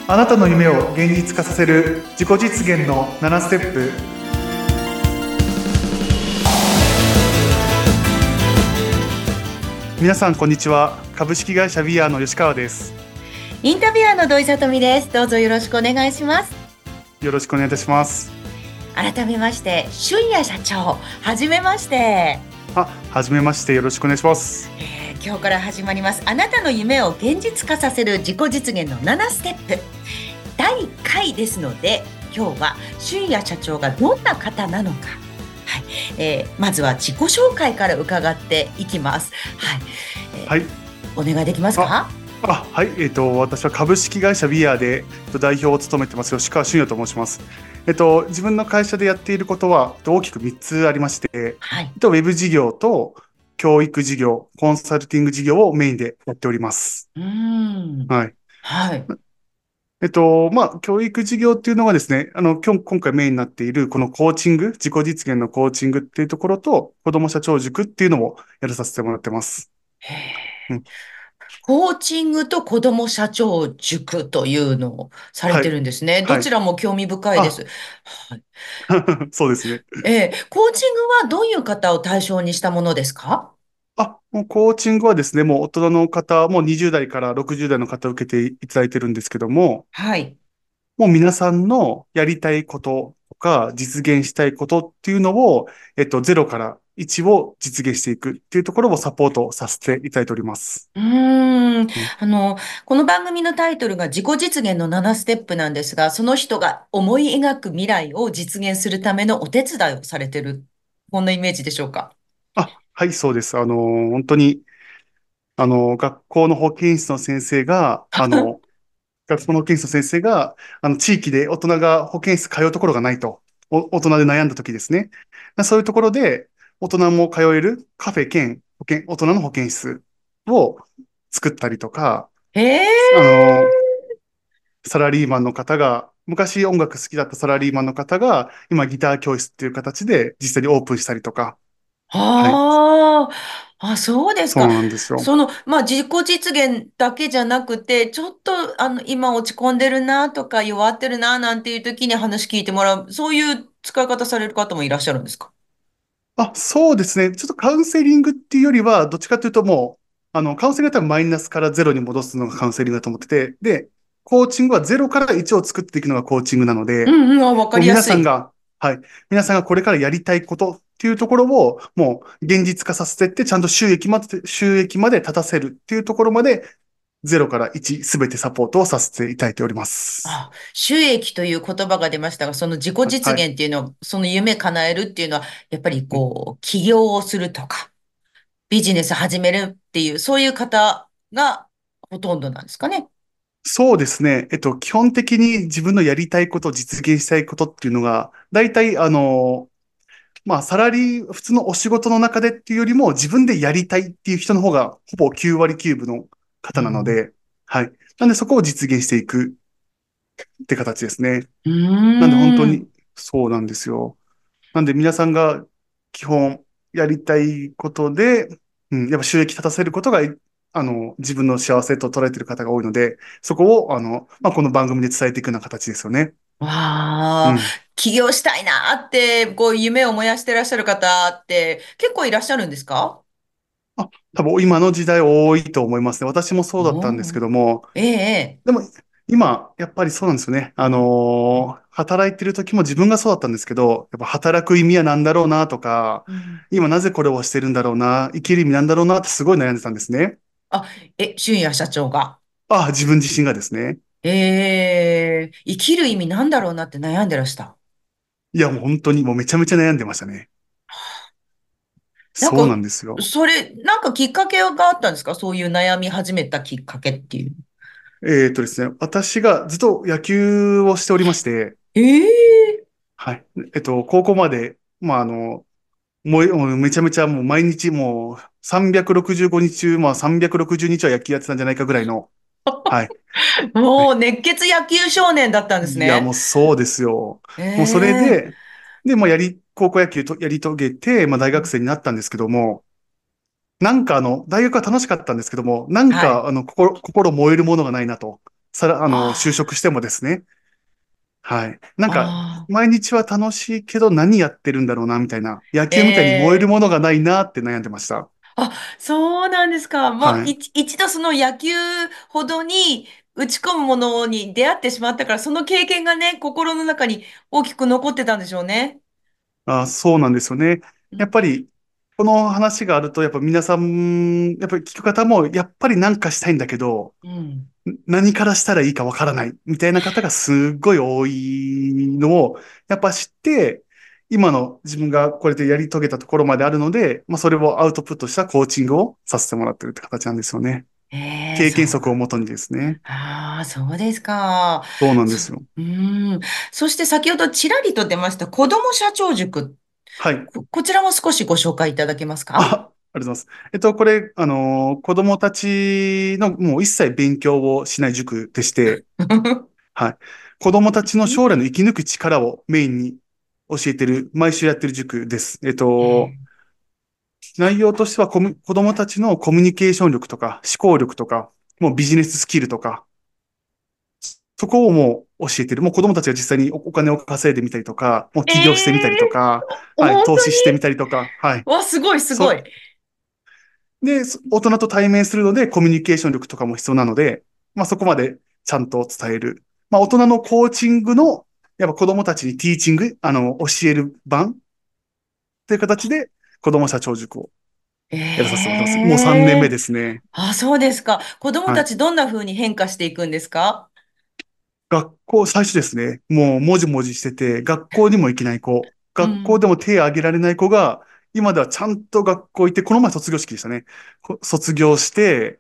あなたの夢を現実化させる自己実現の7ステップ。皆さんこんにちは。株式会社ビアの吉川です。 インタビュアーの土井さとみです。どうぞよろしくお願いします。 よろしくお願いいたします。 改めまして、俊也社長、はじめまして。 はじめまして。よろしくお願いします。 今日から始まります。あなたの夢を現実化させる自己実現の7ステップ。第1回ですので、今日は俊也社長がどんな方なのか。はい、まずは自己紹介から伺っていきます。はい。 はい。 お願いできますか？ はい。私は株式会社ビアで代表を務めてます吉川俊也と申します。自分の会社でやっていることは大きく3つありまして、 はい。 ウェブ事業と教育事業、コンサルティング事業をメインでやっております。はい。 はい。 教育事業っていうのがですね、今回メインになっている、このコーチング、自己実現のコーチングっていうところと、子ども社長塾っていうのもやらさせてもらってます。 へー。 うん、 コーチングと子ども社長塾というのをされてはい。 るんですね。どはい。 ちらも興味深いであ、 す。はい。 そうですね。 コーチングはどういう方を対象にしたものですか？ もうコーチングはですね、もう大人の方、もう20代から60代の方を受けていただいてるんですけども、 はい。 もう皆さんのやりたいこととか、実現したいことっていうのを、0から1を実現していくっていうところをサポートさせていただいております。 うーん。 うん。 あの、この番組のタイトルが自己実現の7ステップなんですが、その人が思い描く未来を実現するためのお手伝いをされてる。こんなイメージでしょうか？ はい、そうです。本当に、学校の保健室の先生が、学校の保健室の先生が、地域で大人が保健室通うところがないと、大人で悩んだ時ですね。そういうところで、大人も通えるカフェ兼大人の保健室を作ったりとか、 へえ。 あの、サラリーマンの方が、昔音楽好きだったサラリーマンの方が、今ギター教室っていう形で実際にオープンしたりとか、はい、 ああ、そうですそうか。 なんですよ。 自己実現だけじゃなくて、ちょっと、今落ち込んでるなとか、弱ってるななんていう時に話聞いてもらう、そういう使い方される方もいらっしゃるんですか？ そうですね。ちょっとカウンセリングっていうよりは、どっちかというともう、カウンセリングだったらマイナスからゼロに戻すのがカウンセリングだと思ってて、で、コーチングはゼロから1を作っていくのがコーチングなので、 うんうん、わかもうりやすい。 はい、皆さんがこれからやりたいことっていうところを、もう現実化させていって、ちゃんと収益まで立たせるっていうところまで、ゼロから1すべてサポートをさせていただいております。 収益という言葉が出ましたが、その自己実はい。 現っていうのは、その夢叶えるっていうのは、やっぱりうん。 起業をするとか、ビジネス始めるっていう、そういう方がほとんどなんですかね。 そうですね。基本的に自分のやりたいこと、実現したいことっていうのが、大体、普通のお仕事の中でっていうよりも、自分でやりたいっていう人の方が、ほぼ9割9分の方なのうん。 で、はい。なんで、そこを実現していくって形ですね。 うなんで、本当ーん。 に、そうなんですよ。なんで、皆さんが基本やりたいことで、やっぱ収益立たせることが、自分の幸せと捉えている方が多いので、そこを、この番組で伝えていくような形ですよね。うわあ、 ん。 起業したいなって、夢を燃やしてらっしゃる方って結構いらっしゃるんですか？ 多分今の時代多いと思いますね。私もそうだったんですおー。 けども、 ええ、 でも今、やっぱりそうなんですよね。働いてる時も自分がそうだったんですけど、やっぱ働く意味は何だろうなとか、 うん。 今なぜこれをしてるんだろうな、生きる意味なんだろうなってすごい悩んでたんですね。 あ、俊也社長が。 自分自身がですね。 生きる意味なんだろうなって悩んでらした。 いや、もう本当にもうめちゃめちゃ悩んでましたね。そうななんか、 んですよ。 なんかきっかけがあったんですか？そういう悩み始めたきっかけっていう。 ですね、私がずっと野球をしておりまして、 ええ。 はい。高校まで、もうめちゃめちゃもう毎日もう365日中、360日は野球やってたんじゃないかぐらいの、はい。はい。 もう熱血野球少年だったんですいや、もね。 うそうですよ。もうそれええ。 で、高校野球とやり遂げて、大学生になったんですけども、大学は楽しかったんですけども、 はい。 心燃えるものがないなと、 就あ職してもですね。はい。なんか、 あ、あ毎日は楽しいけど何やってるんだろうな、みたいな。野あ、 球みたいに燃えるええものがないなって悩んでました。 あ、そうなんですか。もうはい。 一度その野球ほどに打ち込むものに出会ってしまったから、その経験がね、心の中に大きく残ってたんでしょうね。 そうなんですよね。 うん。 やっぱり、この話があると、やっぱ皆さん、やっぱり聞く方も、やっぱりなんかしたいんだけど、 うん。 何からしたらいいかわからない、みたいな方がすっごい多いのを、やっぱ知って、今の自分がこれでやり遂げたところまであるので、まあ、それをアウトプットしたコーチングをさせてもらってるって形なんですよね。経そう。 験則をもとにですね。 ああ、そうですか。 そうなんでそ、 すよ。 うーん。そして先ほどちらりと出ました子ども社長塾。 はい。 こちらも少しご紹介いただけますか？ ありがとうございます。これ、子供たちのもう一切勉強をしない塾でして、はい。子供たちの将来の生き抜く力をメインに教えてる、毎週やってる塾です。内容としては子供たちのコミュニケーション力とか、思考力とか、もうビジネススキルとか、そこをもう教えてる。もう子供たちが実際にお金を稼いでみたりとか、もうえ起業してみたりとえか、はい、 本当投資してみたりとか、はい。 わ、すごいすごい。 そ、で、大人と対面するので、コミュニケーション力とかも必要なので、まあそこまでちゃんと伝える。まあ大人のコーチングの、やっぱ子供たちにティーチング、教える版という形で子供社長塾をやらさせてもらってます。もう3年目ええですね。 あ、そうですか。子供はい。 たちどんな風に変化していくんですか？ 学校、最初ですね、もうもじもじしてて、学校にも行けない子、学校でうん。 も手を挙げられない子が、今ではちゃんと学校行って、この前卒業式でしたね。卒業して、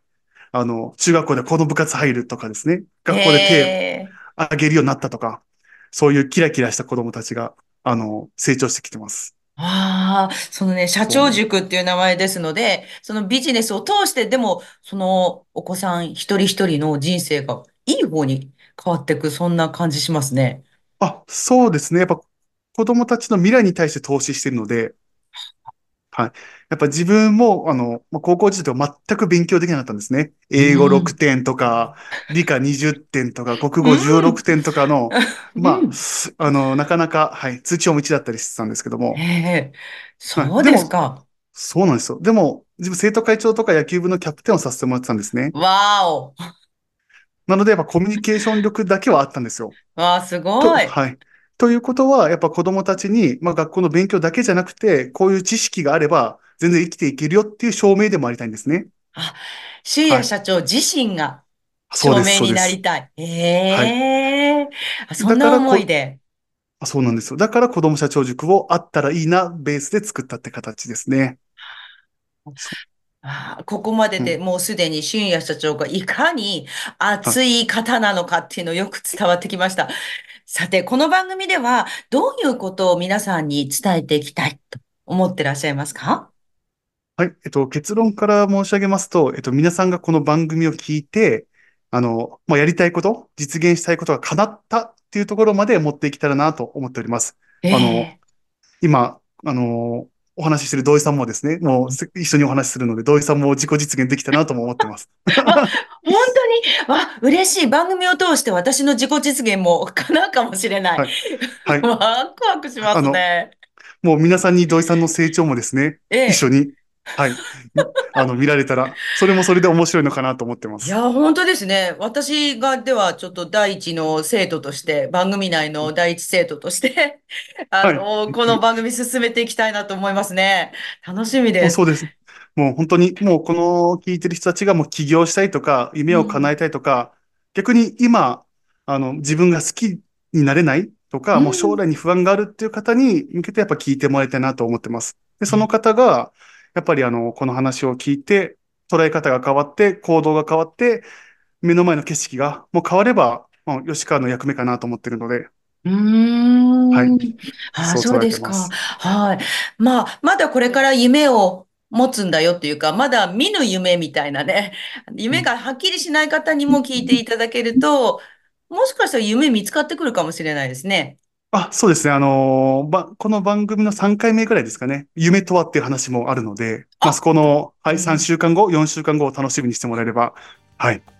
中学校でこの部活入るとかですね、学校で手をええ挙げるようになったとか、そういうキラキラした子供たちが、成長してきてます。 ああ、そのね、社長そうなんです。 塾っていう名前ですので、そのビジネスを通して、でも、そのお子さん一人一人の人生がいい方に変わっていく、そんな感じしますね。 そうですね。やっぱ子供たちの未来に対して投資してるので、はい。やっぱ自分も、まあ高校時代は全く勉強できなかったんですね。 う英語6 ん。 点とか、理科20点とか、国語うん。 16点とかの、まあ、 うん。 なかなか、はい、通知表も1だったりしてたんですけどえも、 え、 はい。 そうでも、 ですか。 そうなんですよ。でも、自分生徒会長とか野球部のキャプテンをさせてもらってたんですね。 わーお。 なので、やっぱコミュニケーション力だけはあったんですよ。 わあ、すごい。 はい。ということは、やっぱ子供たちに、まあ学校の勉強だけじゃなくて、こういう知識があれば、全然生きていけるよっていう証明でもありたいんですね。 あ、首はい。 谷社長自身がそうです、 証明にそうです。 なりたい。 はい。 そんなだからこ、 思いで。 そうなんですよ。だから子供社長塾をあったらいいな、ベースで作ったって形ですね。そここまでうん。 でもうすでに俊也社長がいかに熱はい。 い方なのかっていうのよく伝わってきました。さて、この番組ではどういうことを皆さんに伝えていきたいと思ってらっしゃいますか？ はい。結論から申し上げますと、皆さんがこの番組を聞いて、まあ、やりたいこと、実現したいことが叶ったっていうところまで持っていけたらなと思っております。あの、 ええ今、お話ししている土井さんもですね、もう一緒にお話しするので、土井さんも自己実現できたなとも思ってます。 あ、本当に、嬉しい。番組を通して私の自己実現も叶うかもしれない。 はい。はい。 ワクワクしまあの、 すね。 もう皆さんに土井さんの成長もですね、 ええ。 一緒に、はい、見られたら、それもそれで面白いのかなと思ってます。 いや、本当ですね。私が、では、ちょっと第一の生徒として、番組内の第一生徒として、 はい。 この番組進めていきたいなと思いますね。楽しみです。 もうそうです。もう本当に、もうこの聞いてる人たちがもう起業したいとか、夢を叶えうん。 たいとか、逆に今、自分が好きになれないとか、もう将うん。 来に不安があるっていう方に向けてやっぱ聞いてもらいたいなと思ってます。で、そのね方が、やっぱりこの話を聞いて、捉え方が変わって、行動が変わって、目の前の景色がもう変われば、もう吉川の役目かなと思ってるので、 うーはい。 ん。 そうそう捉えですか。 てます。 はい。まあ、まだこれから夢を持つんだよっていうか、まだ見ぬ夢みたいなね、夢うん。 がはっきりしない方にも聞いていただけると、もしかしたら夢見つかってくるかもしれないですね。 そうですね。この番組の3回目ぐらいですかね。夢とはっていう話もあるので、まあ、そあ、 この、はい、3 うん。 週間後、4週間後を楽しみにしてもらえれば、はい。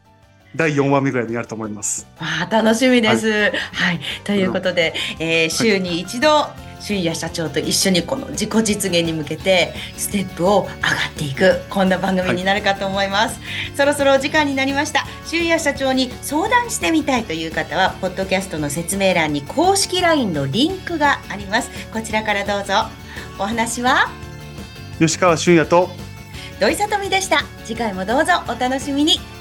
第4話目ぐらいにやると思います。 楽しみではい。 す。はい。ということで、 はい。 週に一度、俊也社長と一緒にこの自己実現に向けてステップを上がっていく、こんな番組はい。 になるかと思います。そろそろお時間になりました。俊也社長に相談してみたいという方は、ポッドキャストの説明欄に公式 LINE のリンクがあります。こちらからどうぞ。お話は吉川俊也と、 土井さとみでした。次回もどうぞお楽しみに。